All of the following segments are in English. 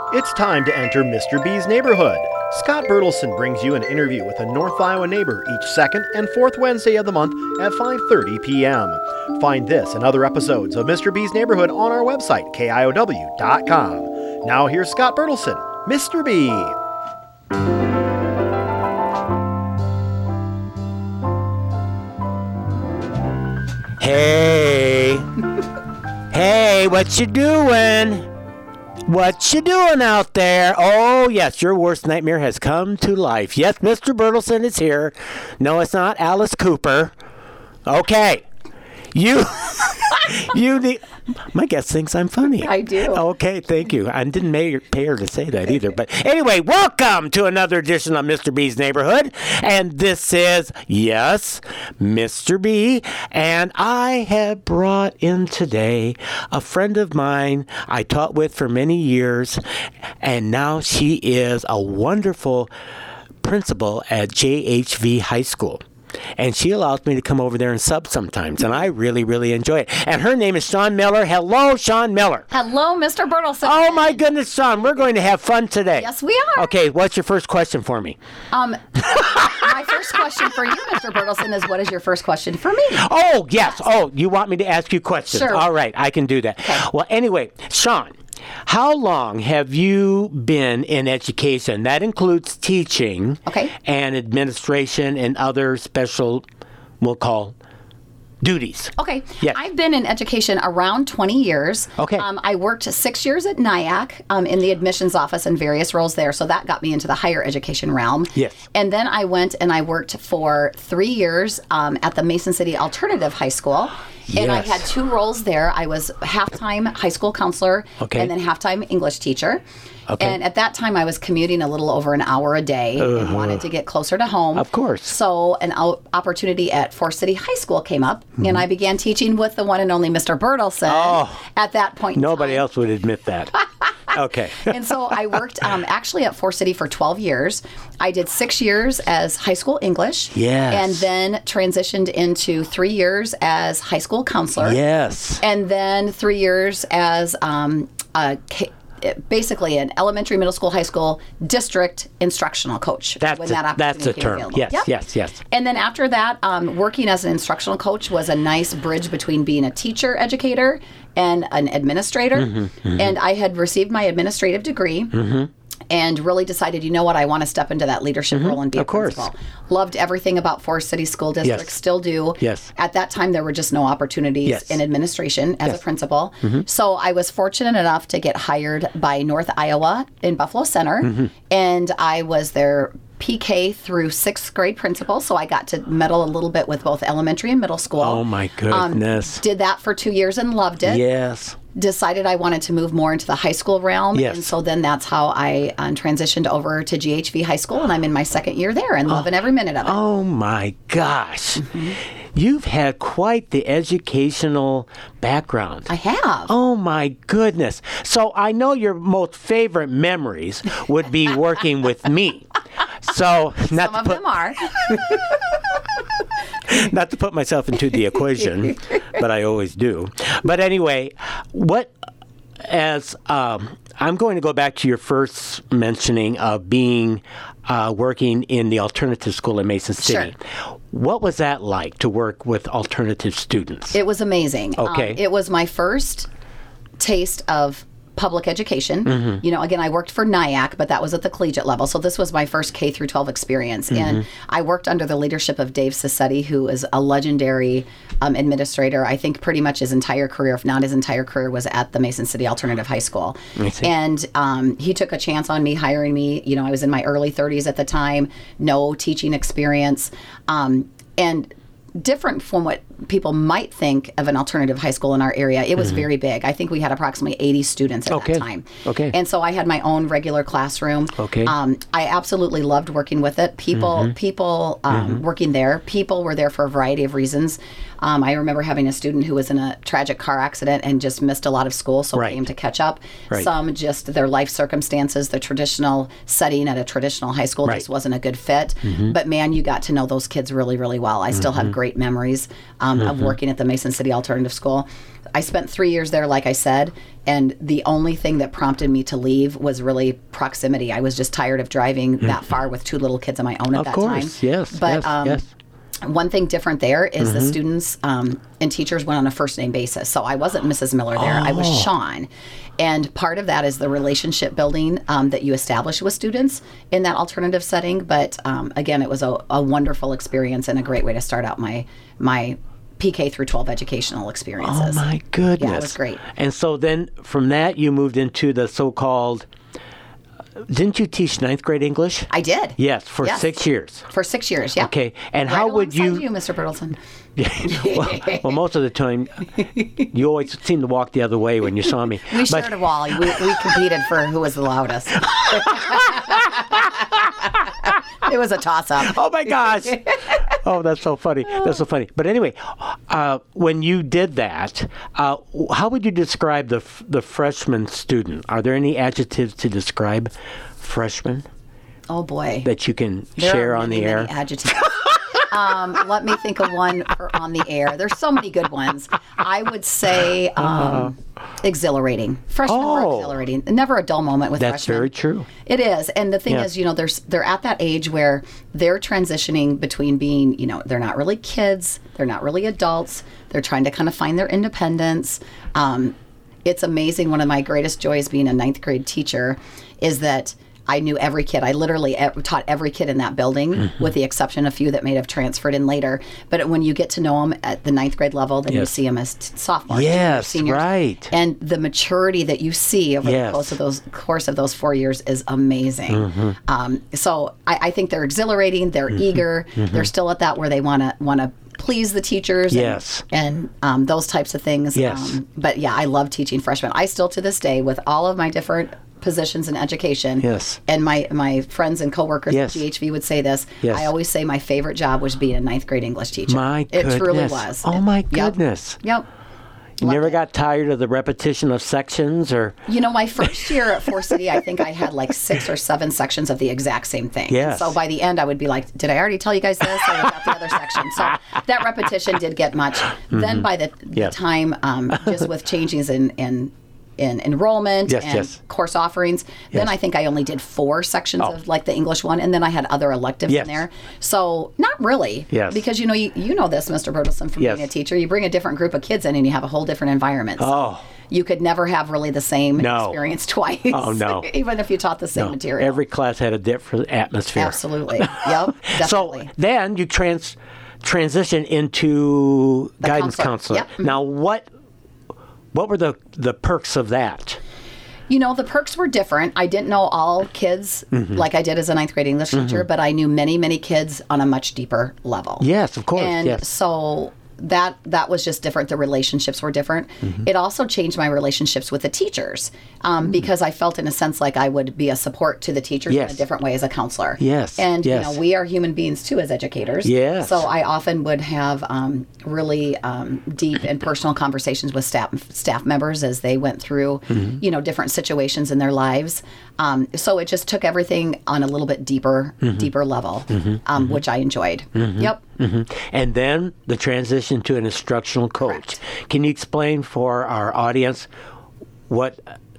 It's time to enter Mr. B's neighborhood. Scott Bertelson brings you an interview with a North Iowa neighbor each second and fourth Wednesday of the month at 5:30 p.m. Find this and other episodes of Mr. B's neighborhood on our website, KIOW.com. Now here's Scott Bertelson, Mr. B. Hey. Hey, what you doing? What you doing out there? Oh, yes, your worst nightmare has come to life. Yes, Mr. Bertelson is here. No, it's not Alice Cooper. Okay. You need... My guest thinks I'm funny. I do. Okay, thank you. I didn't pay her to say that either. But anyway, welcome to another edition of Mr. B's Neighborhood. And this is, yes, Mr. B. And I have brought in today a friend of mine I taught with for many years. And now she is a wonderful principal at JHV High School. And she allows me to come over there and sub sometimes, and I really, really enjoy it. And her name is Shawn Miller. Hello, Shawn Miller. Hello, Mr. Bertelson. Oh, my goodness, Shawn, we're going to have fun today. Yes, we are. Okay, what's your first question for me? My first question for you, Mr. Bertelson, is what is your first question for me? Oh, yes. Oh, you want me to ask you questions? Sure. All right, I can do that. Okay. Well, anyway, Shawn, how long have you been in education? That includes teaching and administration and other special, we'll call, duties. Okay. Yes. I've been in education around 20 years. Okay. I worked 6 years at NIAC in the admissions office in various roles there, so that got me into the higher education realm. Yes. And then I went and I worked for 3 years at the Mason City Alternative High School. And I had 2 roles there. I was half-time high school counselor and then half-time English teacher. Okay. And at that time, I was commuting a little over an hour a day and wanted to get closer to home. Of course. So an opportunity at Forest City High School came up, and I began teaching with the one and only Mr. Bertelson at that point in Nobody time. else would admit that. Okay. And so I worked actually at Forest City for 12 years. I did 6 years as high school English. Yes. And then transitioned into 3 years as high school counselor. Yes. And then 3 years as basically an elementary, middle school, high school district instructional coach. That's a term. Yes, yep. yes. And then after that, working as an instructional coach was a nice bridge between being a teacher educator and an administrator. And I had received my administrative degree. And really decided, you know what, I want to step into that leadership role and be a principal. Loved everything about Forest City School District, still do. Yes. At that time, there were just no opportunities in administration as a principal. So I was fortunate enough to get hired by North Iowa in Buffalo Center, and I was their PK through 6th grade principal, so I got to meddle a little bit with both elementary and middle school. Oh, my goodness. Did that for 2 years and loved it. Yes. Decided I wanted to move more into the high school realm. Yes. And so then that's how I transitioned over to GHV High School, and I'm in my 2nd year there and loving every minute of it. Oh, my gosh. You've had quite the educational background. I have. Oh, my goodness. So I know your most favorite memories would be working with me. So Some of them are. Not to put myself into the equation, but I always do. But anyway, I'm going to go back to your first mentioning of being working in the alternative school in Mason City. Sure. What was that like to work with alternative students? It was amazing. Okay. It was my first taste of public education. You know, again, I worked for NIAC, but that was at the collegiate level. So this was my first K through 12 experience. And I worked under the leadership of Dave Cisetti, who is a legendary administrator. I think pretty much his entire career, if not his entire career, was at the Mason City Alternative High School. And he took a chance on me, hiring me. You know, I was in my early 30s at the time, no teaching experience. And different from what people might think of an alternative high school in our area. It was very big. I think we had approximately 80 students at that time. Okay. And so I had my own regular classroom. Okay. I absolutely loved working with it. People working there, people were there for a variety of reasons. I remember having a student who was in a tragic car accident and just missed a lot of school, so Right. came to catch up. Right. Some just their life circumstances, the traditional setting at a traditional high school Right. just wasn't a good fit. But man, you got to know those kids really, really well. I still have great memories of working at the Mason City Alternative School. I spent 3 years there, like I said, and the only thing that prompted me to leave was really proximity. I was just tired of driving that far with 2 little kids of my own at Of that course, time. yes, But yes. one thing different there is the students and teachers went on a first name basis. So I wasn't Mrs. Miller there. I was Sean. And part of that is the relationship building that you establish with students in that alternative setting. But again, it was a wonderful experience and a great way to start out my PK through 12 educational experiences. Oh my goodness. Yeah, it was great. And so then from that you moved into the so-called, didn't you teach ninth grade English? I did. Yes, for Yes. 6 years. For 6 years, yeah. Okay, and Right how would alongside you... Mr. Bertelson? well, most of the time, you always seem to walk the other way when you saw me. We shared a wall. We competed for who was the loudest. It was a toss-up. Oh my gosh! Oh, that's so funny. That's so funny. But anyway, when you did that, how would you describe the freshman student? Are there any adjectives to describe freshmen Oh boy. that you can There share are on many, the air? many adjectives. Let me think of one for on the air. There's so many good ones. I would say exhilarating. Freshmen Oh. were exhilarating. Never a dull moment with That's freshmen. very true. It is. And the thing Yeah. is, they're at that age where they're transitioning between being, they're not really kids, they're not really adults. They're trying to kind of find their independence. It's amazing. One of my greatest joys being a ninth grade teacher is that I knew every kid. I literally taught every kid in that building, with the exception of a few that may have transferred in later. But when you get to know them at the ninth grade level, then you Yes. see them as sophomores, Yes, seniors. right. And the maturity that you see over Yes. the course of those 4 years is amazing. So I think they're exhilarating. They're eager. They're still at that where they want to please the teachers. Yes. And those types of things. Yes. But yeah, I love teaching freshmen. I still to this day, with all of my different positions in education. Yes. And my friends and coworkers Yes. at GHV would say this. Yes. I always say my favorite job was being a ninth grade English teacher. My It truly goodness. was. Oh my Yep. goodness. Yep. You Loved never it. got tired of the repetition of sections or... My first year at Forest City, I think I had like 6 or 7 sections of the exact same thing. Yes. So by the end, I would be like, did I already tell you guys this? Or was that the other section? So that repetition did get much. Then by the Yes. time, just with changes in enrollment Yes, and yes. course offerings, then Yes. I think I only did 4 sections Oh. of like the English one, and then I had other electives Yes. in there. So not really. Yes. Because you know this, Mr. Bertelson, from Yes. being a teacher. You bring a different group of kids in and you have a whole different environment. So Oh. you could never have really the same No. experience twice. Oh, no. Even if you taught the same No, material. every class had a different atmosphere. Absolutely. Yep. So Definitely. then you transition into The guidance counselor. counselor. Yep. Now, what were the perks of that? The perks were different. I didn't know all kids like I did as a ninth grade English teacher, but I knew many, many kids on a much deeper level. Yes, of course. And yes. so that was just different. The relationships were different. It also changed my relationships with the teachers because I felt in a sense like I would be a support to the teachers in Yes. a different way as a counselor. Yes, And yes. we are human beings too as educators. Yes. So I often would have really deep and personal conversations with staff members as they went through different situations in their lives. So it just took everything on a little bit deeper level, which I enjoyed. Yep. And then the transition to an instructional coach. Correct. Can you explain for our audience what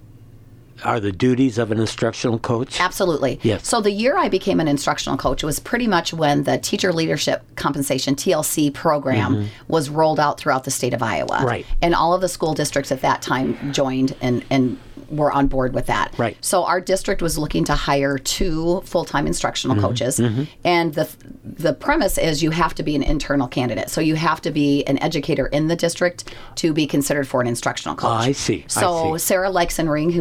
are the duties of an instructional coach? Absolutely. Yes. So the year I became an instructional coach was pretty much when the Teacher Leadership Compensation, TLC program, was rolled out throughout the state of Iowa. Right. And all of the school districts at that time joined and were on board with that. Right. So our district was looking to hire 2 full-time instructional coaches. And the premise is you have to be an internal candidate. So you have to be an educator in the district to be considered for an instructional coach. I see. So Sarah Leixenring, who I still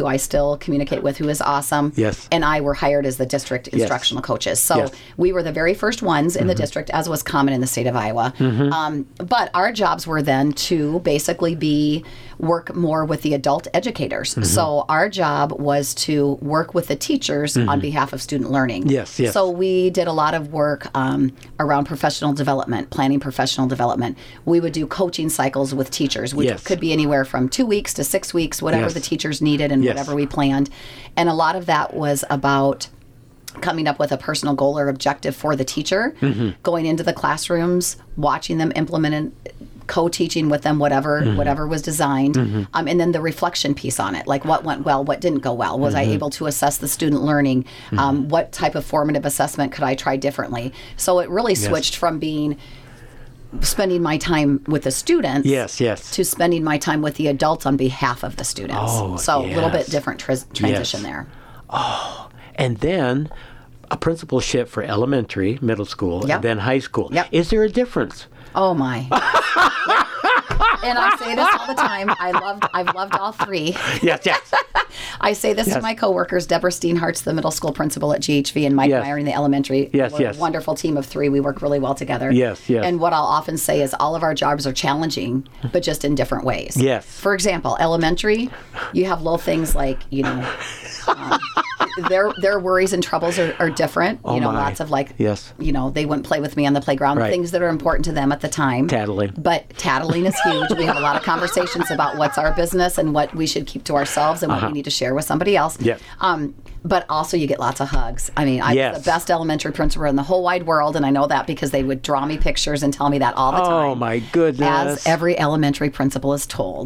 still communicate with, who is awesome. Yes. And I were hired as the district instructional coaches. So Yes. we were the very first ones in the district, as was common in the state of Iowa. But our jobs were then to basically work more with the adult educators. So our job was to work with the teachers on behalf of student learning. Yes, yes. So we did a lot of work around professional development, planning professional development. We would do coaching cycles with teachers, which Yes. could be anywhere from 2 weeks to 6 weeks, whatever Yes. the teachers needed and Yes. whatever we planned. And a lot of that was about coming up with a personal goal or objective for the teacher, going into the classrooms, watching them implement it, co-teaching with them whatever was designed, and then the reflection piece on it, like what went well, what didn't go well. Was I able to assess the student learning? What type of formative assessment could I try differently? So it really switched from spending my time with the students Yes. to spending my time with the adults on behalf of the students. Oh, so a little bit yes. different transition there. And then a principalship for elementary, middle school, Yep. and then high school. Yep. Is there a difference? Oh my. And I say this all the time. I've loved all three. Yes, yes. I say this to Yes. my coworkers. Deborah Steenhart's the middle school principal at GHV, and Mike Yes. Meyer in the elementary. Yes, We're yes. a wonderful team of three. We work really well together. Yes, yes. And what I'll often say is all of our jobs are challenging, but just in different ways. Yes. For example, elementary, you have little things like, their worries and troubles are different. Oh, my. Lots of Yes. they wouldn't play with me on the playground. Right. Things that are important to them at the time. Tattling. But tattling is huge. We have a lot of conversations about what's our business and what we should keep to ourselves and what we need to share with somebody else. Yeah. But also you get lots of hugs. I mean, I Yes. was the best elementary principal in the whole wide world, and I know that because they would draw me pictures and tell me that all the time. Oh, my goodness. As every elementary principal is told.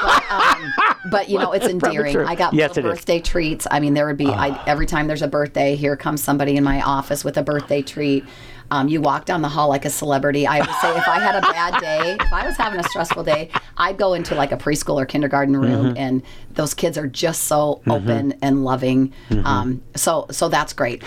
But it's endearing. true. I got Yes, little it is. birthday treats. I mean, there would be, every time there's a birthday, here comes somebody in my office with a birthday treat. You walk down the hall like a celebrity. I would say if I had a bad day, if I was having a stressful day, I'd go into like a preschool or kindergarten room, and those kids are just so open and loving. So that's great.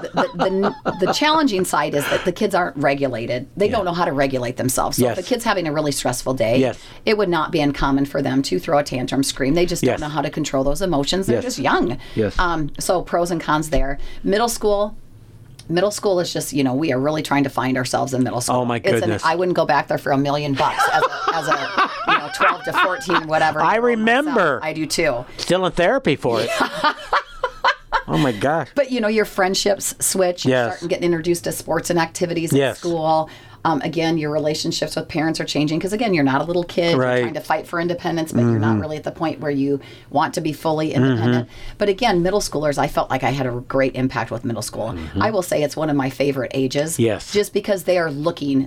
The challenging side is that the kids aren't regulated. They don't know how to regulate themselves. So Yes. if a kid's having a really stressful day, Yes. it would not be uncommon for them to throw a tantrum, scream. They just Yes. don't know how to control those emotions. They're Yes. just young. Yes. So pros and cons there. Middle school is just, we are really trying to find ourselves in middle school. Oh, my goodness. I wouldn't go back there for $1 million as a 12 to 14, whatever. I year old remember. myself. I do too. Still in therapy for it. Oh, my gosh. But, your friendships switch. You Yes. start getting introduced to sports and activities at Yes. school. Again, your relationships with parents are changing because, again, you're not a little kid. Right. You're trying to fight for independence, but you're not really at the point where you want to be fully independent. But again, middle schoolers, I felt like I had a great impact with middle school. I will say it's one of my favorite ages. Yes. Just because they are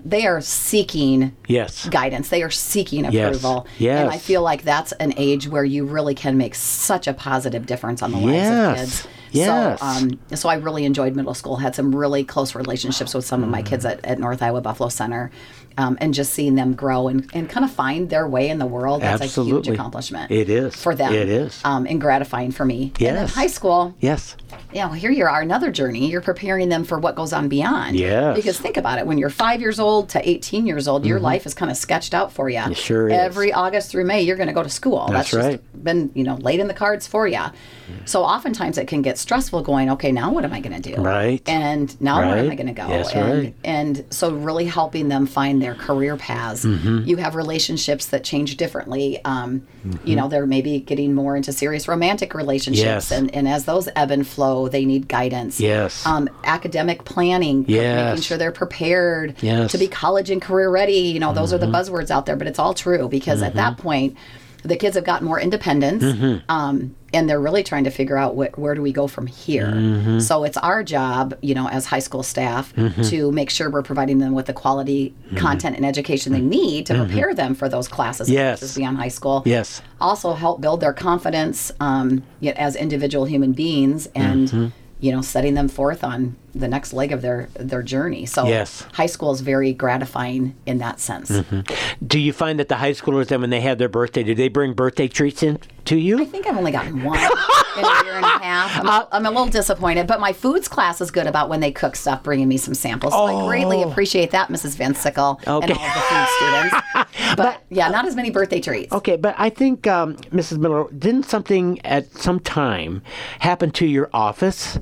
seeking Yes. guidance. They are seeking approval. Yes. And I feel like that's an age where you really can make such a positive difference on the lives Yes. of kids. Yes. So I really enjoyed middle school. Had some really close relationships with some of my kids at North Iowa Buffalo Center, and just seeing them grow and kind of find their way in the world. That's a huge Absolutely. accomplishment. It is. for them. It is. And gratifying for me. And then Yes. high school. Yes. Here you are, another journey. You're preparing them for what goes on beyond. Yes. Because think about it, when you're 5 years old to 18 years old, your life is kind of sketched out for you. It sure is. Every August through May, you're going to go to school. That's right. Just been, laid in the cards for you. So oftentimes it can get stressful going, okay, now what am I going to do? Right. And now where am I Right. going to go? That's and, right. and so really helping them find their career paths. You have relationships that change differently. They're maybe getting more into serious romantic relationships. Yes. And as those ebb and flow, they need guidance. Yes. Academic planning, Yes. making sure they're prepared Yes. to be college and career ready. Those are the buzzwords out there, but it's all true because at that point, the kids have gotten more independence, and they're really trying to figure out where do we go from here. So it's our job, as high school staff, to make sure we're providing them with the quality content and education they need to prepare them for those classes and Yes. courses beyond high school. Yes. Also help build their confidence yet as individual human beings and setting them forth on the next leg of their journey. So Yes. high school is very gratifying in that sense. Do you find that the high schoolers, then when they have their birthday, do they bring birthday treats in to I you? think I've only gotten one. in a year and a half. I'm a little disappointed, but my foods class is good about when they cook stuff, bringing me some samples. So I greatly appreciate that, Mrs. Van Sickle, and all of the food students. But yeah, not as many birthday treats. Okay, but I think, Mrs. Miller, didn't something at some time happen to your office?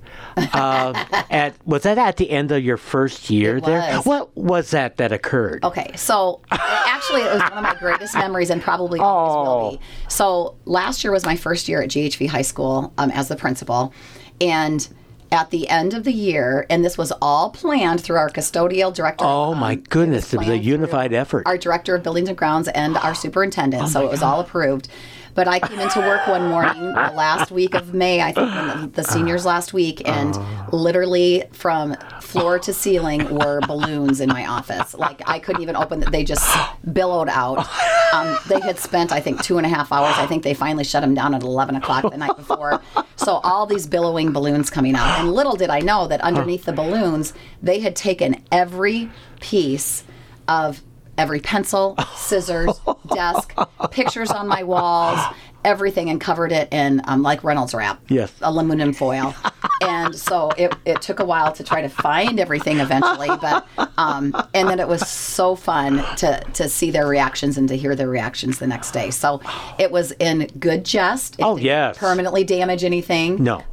Was that at the end of your first year there? What was that occurred? Okay, so actually it was one of my greatest memories and probably always will be. So last year was my first year at GHV High School as the principal, and at the end of the year, and this was all planned through our custodial director. Oh my goodness, it was a unified effort. Our director of buildings and grounds and our superintendent, so it was all approved. But I came into work one morning, the last week of May, I think, when the seniors last week, and literally from floor to ceiling were balloons in my office. Like, I couldn't even open they just billowed out. They had spent, I think, 2.5 hours. I think they finally shut them down at 11 o'clock the night before. So all these billowing balloons coming out. And little did I know that underneath the balloons, they had taken every piece of every pencil, scissors, desk, pictures on my walls, everything, and covered it in like Reynolds wrap, aluminum foil. And so it took a while to try to find everything eventually, but and then it was so fun to see their reactions and to hear their reactions the next day. So it was in good jest. It didn't permanently damage anything. No.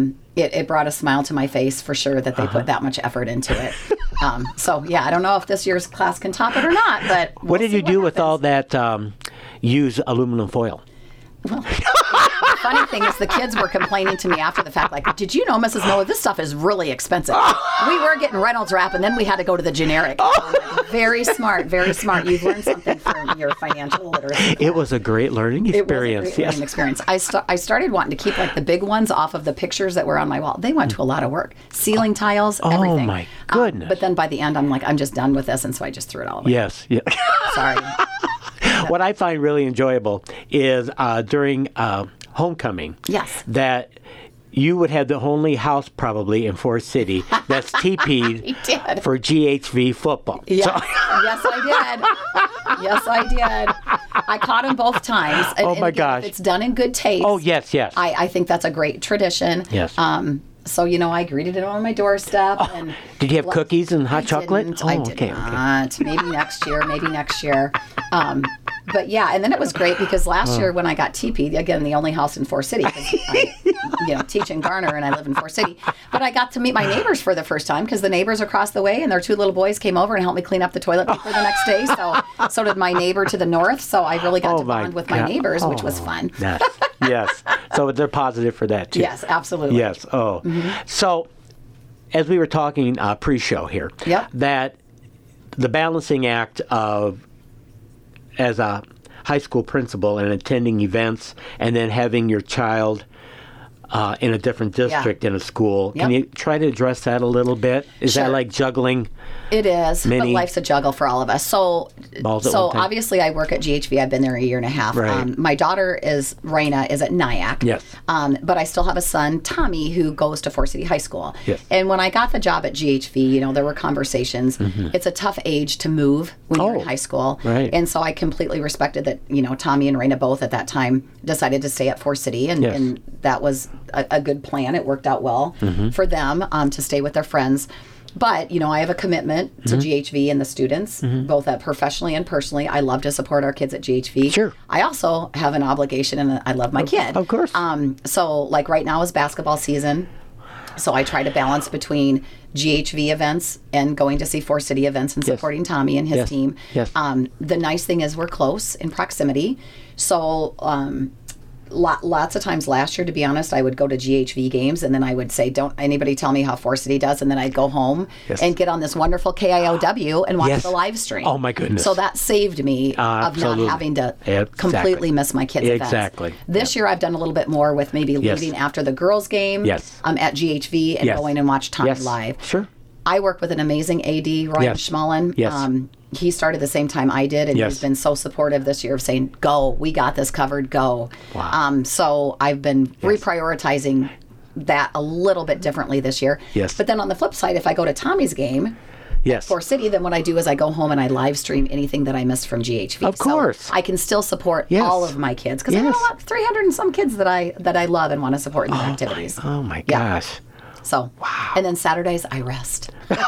It brought a smile to my face for sure that they put that much effort into it. So yeah, I don't know if this year's class can top it or not, but what did you do with all that used aluminum foil? Well, the funny thing is the kids were complaining to me after the fact, like, did you know, Mrs. Miller, this stuff is really expensive. We were getting Reynolds wrap, and then we had to go to the generic. Very smart, very smart. You've learned something from your financial literacy. It was a great learning experience. It was a great learning experience. I started wanting to keep like the big ones off of the pictures that were on my wall. They went to a lot of work. Ceiling tiles, everything. Oh, my goodness. But then by the end, I'm like, I'm just done with this, and so I just threw it all away. Yes. Yeah. Sorry. What I find really enjoyable is during homecoming, that you would have the only house probably in Forest City that's TP'd for GHV football. Yeah. Yes, I did. Yes, I did. I caught him both times. And my gosh. If it's done in good taste. Oh, yes. I think that's a great tradition. Yes. So, I greeted it on my doorstep. And did you have cookies and hot chocolate? I did not. Okay. Maybe next year. But yeah, and then it was great because last year when I got TP'd, again, the only house in Forest City, because I teach in Garner and I live in Forest City, but I got to meet my neighbors for the first time because the neighbors across the way and their 2 little boys came over and helped me clean up the toilet paper the next day. So did my neighbor to the north. So I really got to bond with my neighbors, which was fun. Yes. So they're positive for that too. Yes, absolutely. Yes. Oh. Mm-hmm. So as we were talking pre-show here, that the balancing act of as a high school principal and attending events and then having your child in a different district in a school. Can you try to address that a little bit? Is that like juggling? It is, but life's a juggle for all of us. So obviously I work at GHV. I've been there a year and a half. Right. My daughter Raina is at NIAC. Yes. But I still have a son, Tommy, who goes to Forest City High School. Yes. And when I got the job at GHV, there were conversations. Mm-hmm. It's a tough age to move when you're in high school. Right. And so I completely respected that, Tommy and Raina both at that time decided to stay at Forest City. And that was a good plan. It worked out well for them to stay with their friends. But, I have a commitment to GHV and the students, both professionally and personally. I love to support our kids at GHV. Sure. I also have an obligation, and I love my kid. Of course. So, like right now is basketball season. So I try to balance between GHV events and going to see Forest City events and supporting Tommy and his team. Yes. The nice thing is we're close in proximity. So lots of times last year, to be honest, I would go to GHV games and then I would say, don't anybody tell me how Forest City does. And then I'd go home and get on this wonderful KIOW and watch the live stream. Oh, my goodness. So that saved me of not having to completely miss my kids' events. Exactly. This year I've done a little bit more with maybe leaving after the girls' game at GHV and going and watch Tommy live. Sure. I work with an amazing AD, Ryan Schmallen. Yes. He started the same time I did, and he's been so supportive this year of saying, go, we got this covered, go. Wow. So I've been reprioritizing that a little bit differently this year. Yes. But then on the flip side, if I go to Tommy's game, Yes. Forest City, then what I do is I go home and I live stream anything that I missed from GHV. Of course. So I can still support Yes. all of my kids because I Yes. have 300 and some kids that I love and want to support in their activities. Oh my Yeah. gosh. So, and then Saturdays I rest.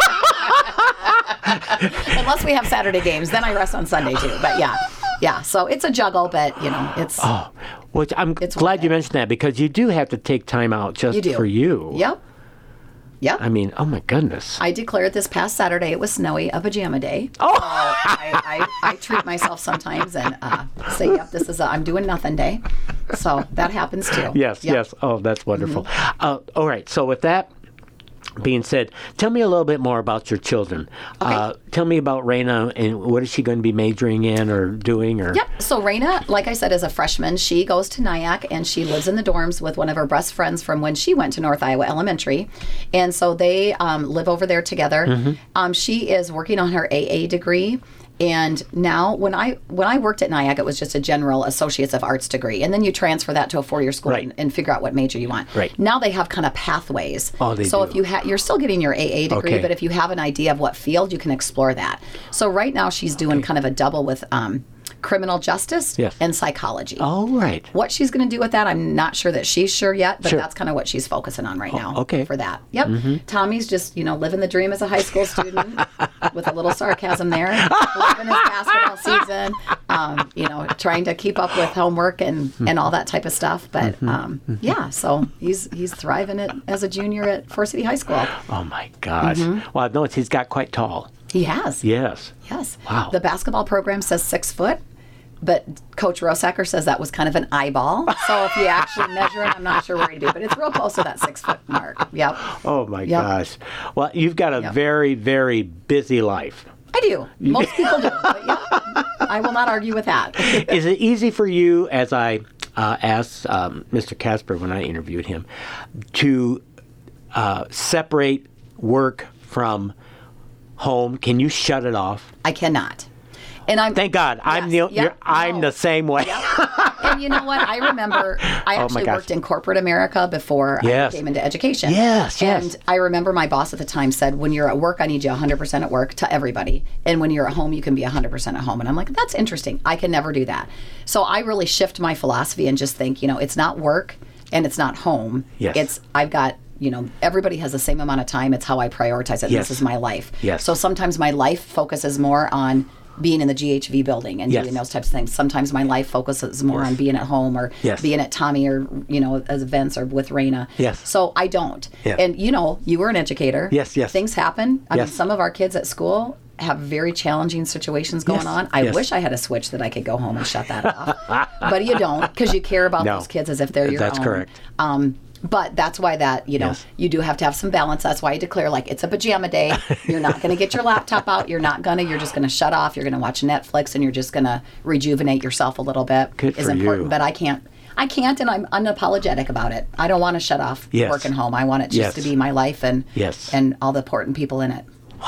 Unless we have Saturday games, then I rest on Sunday too. But yeah. So it's a juggle, but it's Which I'm glad you mentioned that because you do have to take time out just you do. for you. Yep. I mean, oh my goodness. I declared this past Saturday it was snowy, a pajama day. Oh. So I treat myself sometimes and say, yep, this is I'm doing nothing day. So that happens too. Yes, Yep. yes. Oh, that's wonderful. All right. So with that being said, tell me a little bit more about your children. Okay. Tell me about Raina and what is she going to be majoring in or doing? Or Yep. So Raina, like I said, is a freshman. She goes to Nyack and she lives in the dorms with one of her best friends from when she went to North Iowa Elementary. And so they live over there together. She is working on her AA degree. And now, when I worked at Nyack, it was just a general Associates of Arts degree, and then you transfer that to a 4-year school Right. and figure out what major you want. Right. Now they have kind of pathways. Oh, they so do. if you you're still getting your AA degree, Okay. but if you have an idea of what field, you can explore that. So right now she's doing kind of a double with criminal justice Yes. and psychology. All right. What she's going to do with that, I'm not sure that she's sure yet, but Sure. that's kind of what she's focusing on right now. okay. For that. Yep. Tommy's just, living the dream as a high school student with a little sarcasm there. Living his basketball season, trying to keep up with homework and all that type of stuff. But yeah, so he's thriving as a junior at Forest City High School. Oh my gosh. Well, I've noticed he's got quite tall. He has. Yes. Yes. Wow. The basketball program says 6 foot, but Coach Rosacker says that was kind of an eyeball. So if you actually measure it, I'm not sure where you do, but it's real close to that 6 foot mark. Yep. Oh my Yep. gosh. Well, you've got a Yep. very, very busy life. I do. Most people do. But yeah, I will not argue with that. Is it easy for you, as I asked Mr. Casper when I interviewed him, to separate work from home? Can you shut it off? I cannot. And I'm Thank God. I'm no. the same way. And you know what? I remember I actually gosh. worked in corporate America before Yes. I came into education. Yes, yes. And I remember my boss at the time said, when you're at work, I need you 100% at work to everybody. And when you're at home, you can be 100% at home. And I'm like, that's interesting. I can never do that. So I really shift my philosophy and just think, it's not work and it's not home. Yes. I've got everybody has the same amount of time. It's how I prioritize it. Yes. This is my life. Yes. So sometimes my life focuses more on being in the GHV building and Yes. doing those types of things. Sometimes my life focuses more on being at home or Yes. being at Tommy or, as events or with Raina. Yes. So I don't. Yeah. And, you were an educator. Yes, yes. Things happen. I mean, Yes. some of our kids at school have very challenging situations going Yes. on. I Yes. wish I had a switch that I could go home and shut that off. But you don't because you care about No. those kids as if they're your That's own. correct. But that's why Yes. you do have to have some balance. That's why I declare it's a pajama day. You're not going to get your laptop out. You're just going to shut off. You're going to watch Netflix and you're just going to rejuvenate yourself a little bit. Good is for important, you. but I can't and I'm unapologetic about it. I don't want to shut off Yes. work and home. I want it just Yes. to be my life and Yes. and all the important people in it.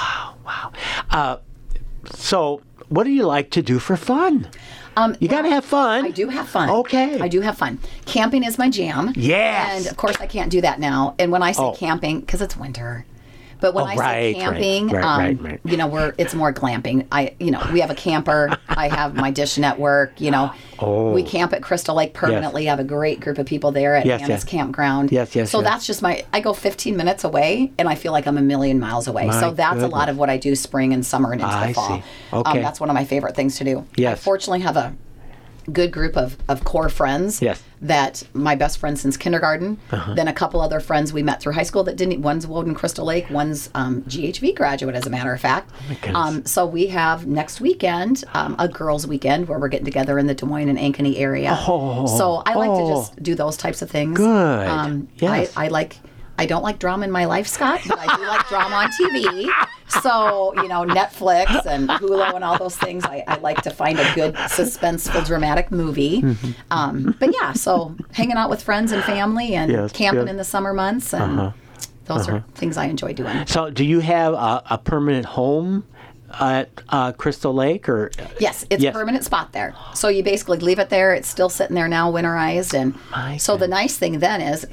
Wow. So, what do you like to do for fun? You got to have fun. I do have fun. Okay. I do have fun. Camping is my jam. Yes. And of course, I can't do that now. And when I say Oh. camping, because it's winter. But when I say right, camping, right. it's more glamping. We have a camper. I have my dish network. Oh. We camp at Crystal Lake permanently. I have a great group of people there at Yes, Anna's yes. Campground. Yes. So that's just I go 15 minutes away, and I feel like I'm a million miles away. My So that's a lot goodness. of what I do spring and summer and into I the fall. see. Okay. That's one of my favorite things to do. Yes. I fortunately have a good group of core friends Yes. that my best friend since kindergarten, then a couple other friends we met through high school that didn't, one's Woden Crystal Lake, one's GHV graduate as a matter of fact. my goodness. So we have next weekend a girls weekend where we're getting together in the Des Moines and Ankeny area. So I like to just do those types of things. Good. Yes. I don't like drama in my life, Scott, but I do like drama on TV. So, Netflix and Hulu and all those things, I like to find a good, suspenseful, dramatic movie. But yeah, so hanging out with friends and family and Yes, camping yes. in the summer months. And those are things I enjoy doing. So, do you have a permanent home at Crystal Lake, or? Yes, it's a permanent spot there. So you basically leave it there. It's still sitting there now, winterized. And My so the nice thing then is, Yes.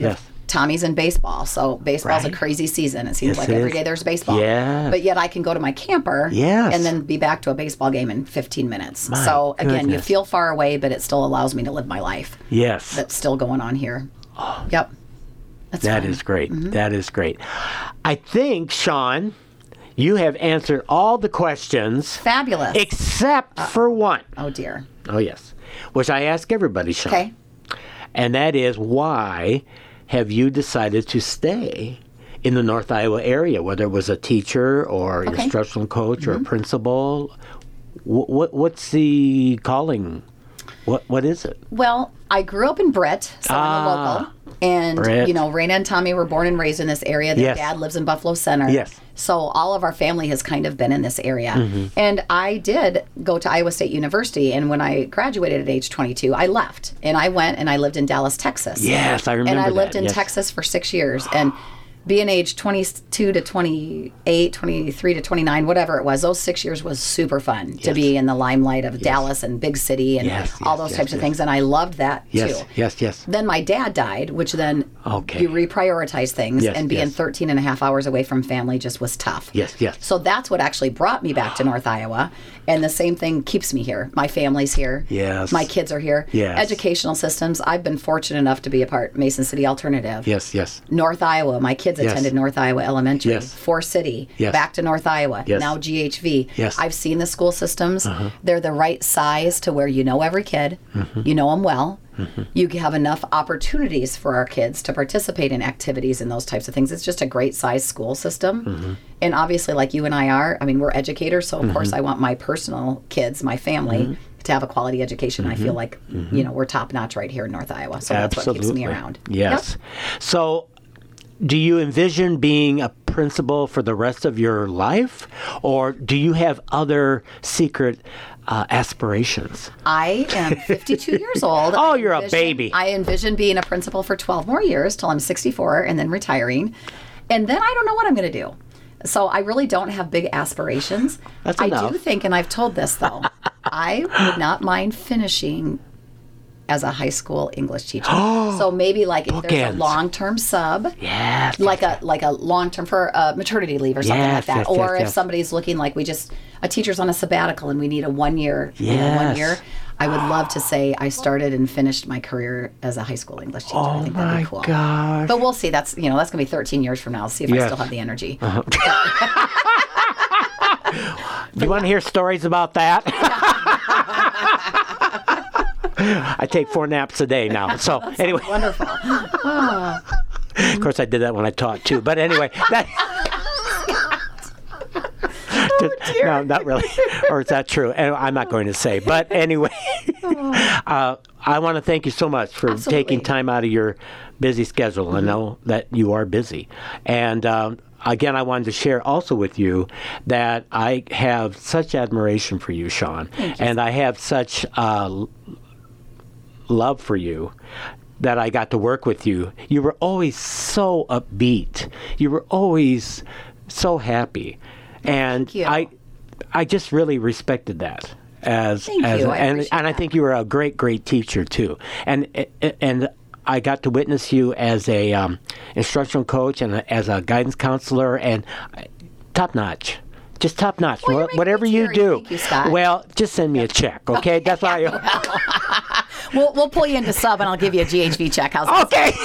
Tommy's in baseball, so baseball's Right. a crazy season. It seems Yes, like it every is. day there's baseball. Yes. But yet I can go to my camper Yes. and then be back to a baseball game in 15 minutes. My So again, you goodness. feel far away, but it still allows me to live my life. Yes. That's still going on here. Yep. That's That fun. is great. That is great. I think, Sean, you have answered all the questions Fabulous. except for one. Oh, dear. Oh, yes. Which I ask everybody, Sean. Okay. And that is, why have you decided to stay in the North Iowa area, whether it was a teacher or Okay. instructional coach or a principal? What's the calling? What is it? Well, I grew up in Britt, so I'm a local. And, Britt. Raina and Tommy were born and raised in this area. Their Yes. dad lives in Buffalo Center. Yes. So all of our family has kind of been in this area. Mm-hmm. And I did go to Iowa State University. And when I graduated at age 22, I left. And I went and I lived in Dallas, Texas. Yes, I remember And I that. lived in Yes. Texas for 6 years. And being age 22 to 28, 23 to 29, whatever it was, those 6 years was super fun to be in the limelight of Dallas and big city and Yes, all yes, those yes, types of yes. things. And I loved that Yes, too. yes. Then my dad died, which then Okay. you reprioritize things, Yes, and being yes. 13 and a half hours away from family just was tough. Yes. So that's what actually brought me back to North Iowa. And the same thing keeps me here. My family's here. Yes. My kids are here. Yes. Educational systems. I've been fortunate enough to be a part Mason City Alternative. Yes. North Iowa. My kids Yes. attended North Iowa Elementary. Yes. Forest City. Yes. Back to North Iowa. Yes. Now GHV. Yes. Uh-huh. I've seen the school systems. They're the right size to where you know every kid. Mm-hmm. You know them well. You have enough opportunities for our kids to participate in activities and those types of things. It's just a great size school system. Mm-hmm. And obviously, like you and I are, I mean, we're educators. So, of course, I want my personal kids, my family, Mm-hmm. to have a quality education. I feel like, we're top notch right here in North Iowa. So that's what keeps me around. Yes. So, do you envision being a principal for the rest of your life, or do you have other secret aspirations? I am 52 years old. Oh, you're a baby. I envision being a principal for 12 more years till I'm 64 and then retiring. And then I don't know what I'm going to do. So I really don't have big aspirations. That's I enough. do think, and I've told this though, I would not mind finishing as a high school English teacher. So maybe like if there's Bookends. a long-term sub, Yes. like a long-term for maternity leave or something Yes, like that. yes, Or yes, if yes. somebody's looking like a teacher's on a sabbatical and we need a 1 year, Yes. 1 year. I would love to say I started and finished my career as a high school English teacher. I Oh think that'd my be cool. gosh. But we'll see. That's that's going to be 13 years from now. See if I Yes. still have the energy. Do you want to hear stories about that? I take 4 naps a day now. So anyway, Wonderful. of course I did that when I taught too. But anyway, that. No, not really. Or is that true? And I'm not going to say. But anyway, I want to thank you so much for Absolutely. taking time out of your busy schedule. I know that you are busy. And again, I wanted to share also with you that I have such admiration for you, Sean. And I have such love for you that I got to work with you. You were always so upbeat. You were always so happy. And Thank you. I just really respected that as Thank as you. I and appreciate I that. think you were a great teacher too. And I got to witness you as a instructional coach and as a guidance counselor, and top notch. Just top notch. Well, you're making Whatever me you teary. do. Thank you, Scott. Well, just send me a check, okay? That's why. We'll pull you into sub and I'll give you a GHV check. How's that? Okay.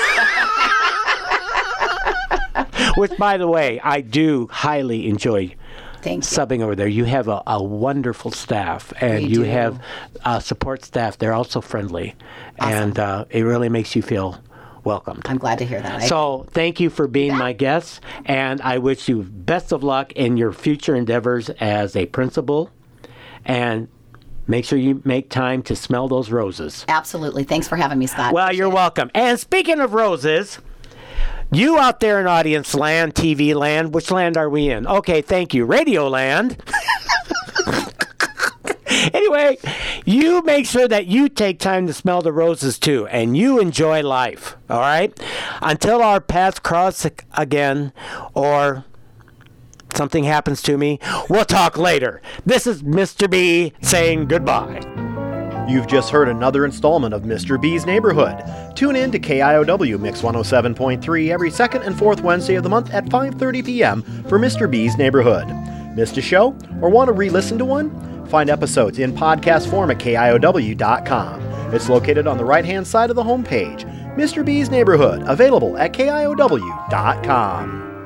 Which, by the way, I do highly enjoy Thank you. subbing over there. You have a wonderful staff, and We you do. have support staff. They're also friendly, and it really makes you feel welcomed. I'm glad to hear that. So thank you for being my guest, and I wish you best of luck in your future endeavors as a principal, and make sure you make time to smell those roses. Absolutely. Thanks for having me, Scott. Well, you're welcome. And speaking of roses, you out there in audience land, TV land, which land are we in? Okay, thank you. Radio land. Anyway, you make sure that you take time to smell the roses too, and you enjoy life, all right? Until our paths cross again, or something happens to me, we'll talk later. This is Mr. B saying goodbye. You've just heard another installment of Mr. B's Neighborhood. Tune in to KIOW Mix 107.3 every second and fourth Wednesday of the month at 5:30 p.m. for Mr. B's Neighborhood. Missed a show or want to re-listen to one? Find episodes in podcast form at KIOW.com. It's located on the right-hand side of the homepage. Mr. B's Neighborhood, available at KIOW.com.